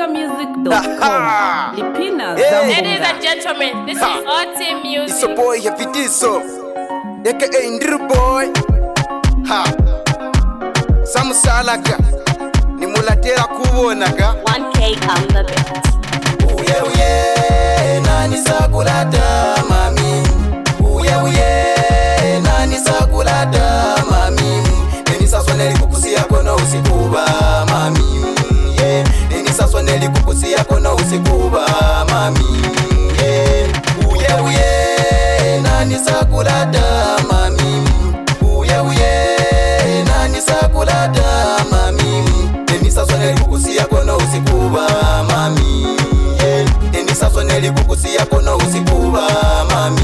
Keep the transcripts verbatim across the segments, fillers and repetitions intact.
Niger Music dot com. Lipina Hey. Ladies and gentlemen, this Ha. is O T Music. It's a boy Heavy Diesel, aka Ndru Boy. Ha. Samusalaka nimulatera kubonaga one K on the beat. uye uye nani sakulata mami uye uye nani sakulata mami neni saswaneli kukusia kono usikuba mami yeah. Neni saswaneli kukusia kono usikuba mami yeah. Uye uye nani sakulata mami uye uye nani sakulata mami neni saswaneli kukusia kono usikuba mami yeah. Neni saswaneli kukusia kono usikuba mami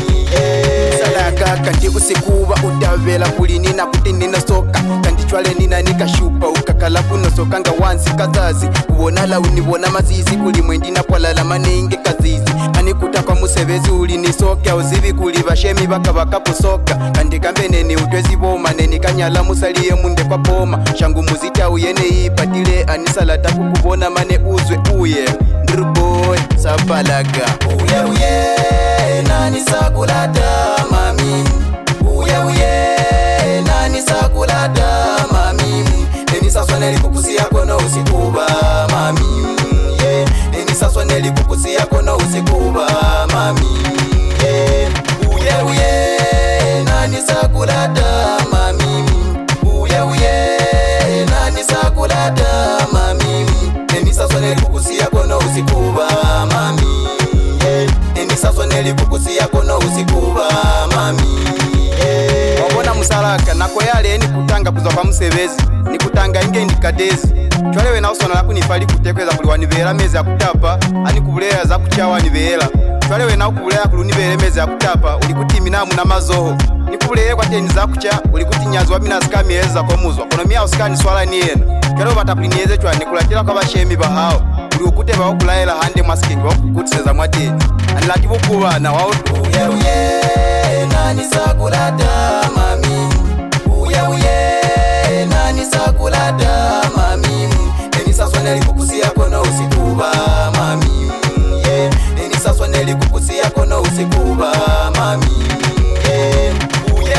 yeah. Salaka kandi usikuba utavela kulini na kuti nina soka kandi chwale nina nikashupa ukakala kuno soka nga wansi kazazi uwona la unibona mazizi kuli mwendi na kwalala manenge kazizi ani kutakwa musebezi uli nisoka uzivi kuli bashemi baka baka kusoka kandi kambe nene utwezi boma nene kanyala musaliye munde kwa poma shangu muzita uyene ipatile anisalata kukubona mane uzwe uye Ndru Boy sabalaga uye uye nani sakulata mami uye uye nani sakulata mami neni saswaneli kukusia kono usikuba mami yeah. Neni saswaneli kukusia kono usikuba mami yeah. Uye uye nani sakulata mami uye uye nani sakulata mami neni saswaneli kukusia kono usikuba mami yeah. Neni saswaneli kukusia kono usikuba mami yeah. Wabona musalaka nako yale ni kutanga kuza kwa musebezi ni kutanga inge indikadezi chwalewe na usona laku nifali kutekweza kuli wanibera mezi ya kutapa ani kubulea za kuchawa nibera chwalewe na ukubulea kuli nibere mezi ya kutapa ulikuti minamu na mazoho ni kubulea kwa teni za kucha ulikuti nyazi wa mina sika mieza kwa muzwa kono miya usikani swala ni yena chwalewe batapuli nieze chwa ni kulatila kwa bashemi bahao uli ukute ba wakulaela hande masikiki wakukutiseza mwateni anilaki bukuwa na wao uye uye nani sakulata mami uye uye nani sakulata mami neni saswaneli kukusia kono usikuba mami yeah. Neni saswaneli kukusia kono usikuba mami yeah. Uye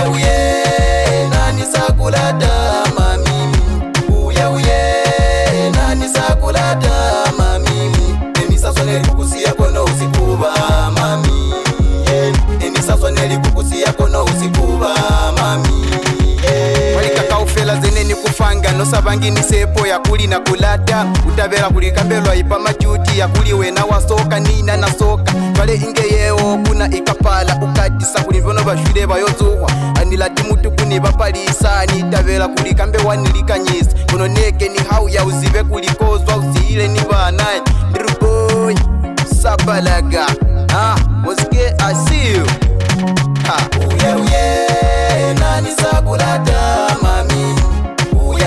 uye nani sakulata mami uye uye nani sakulata mami neni saswaneli kukusia kono usikuba mami yeah. Neni saswaneli kukusia kono usikuba mami yeah. Walika kaufela zeneni kufanga nosabangi ni sepo ya kuli na kulata utavela kulikambelwa ipa majuti ya kuli wena wasoka nina na soka twale inge yeo kuna ikapala ukatisa kulimvono bashwile bayozuwa anilati mutu kuni bapalisa nitavela kulikambe wanilikanyisa kono neke ni hau ya uzive kulikozwa uzile ni banaye Ndru Boy sabalaga ah mosike I see you ha uye uye nani sakulata mami uye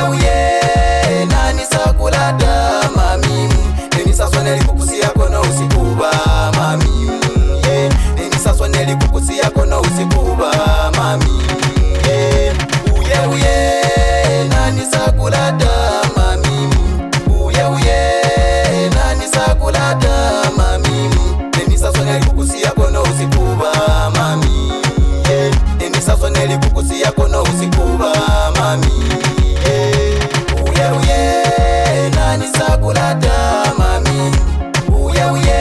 uye nani sakulata mami neni saswaneli kukusia kono usikuba mami yeah. Neni saswaneli kukusia kono usikuba mami yeah. Uye uye nani sakulata mami uye uye nani sakulata mami neni saswaneli kukusia kono usikuba mami yeah. Neni saswaneli kukusia kono usikuba mami yeah. Uye uye nani sakulata mami uye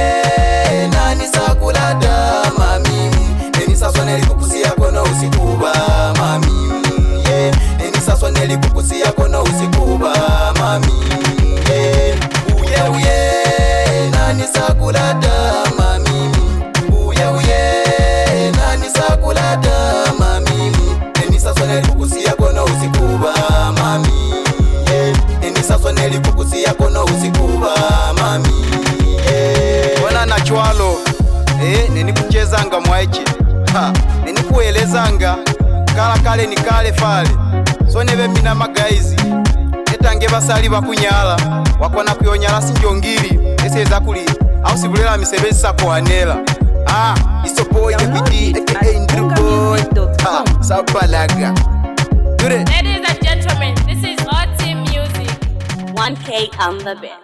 uye nani sakulata mami neni saswaneli kukusia kono usikuba mami yeah. Neni saswaneli kukusia kono usikuba mami yeah. Uye uye nani sakulata mami uye uye nani sakulata mami neni saswaneli kukusia kono usikuba mami yeah. Neni saswaneli kukusia kono usikuba mami yeah. Wana na chwalo eh neni kuchezanga mwaiche ha neni kuelezanga kala kale ni kale fale so nebe mina magaizi etange basali bakunyala wakona kuyonyala sinjongiri eseza kuli au sibulela misebezi sako anela ah iso boy kepiti aka Ndru Boy ha sabalaga Ladies and gentlemen, this is O T Music. one K on the beat.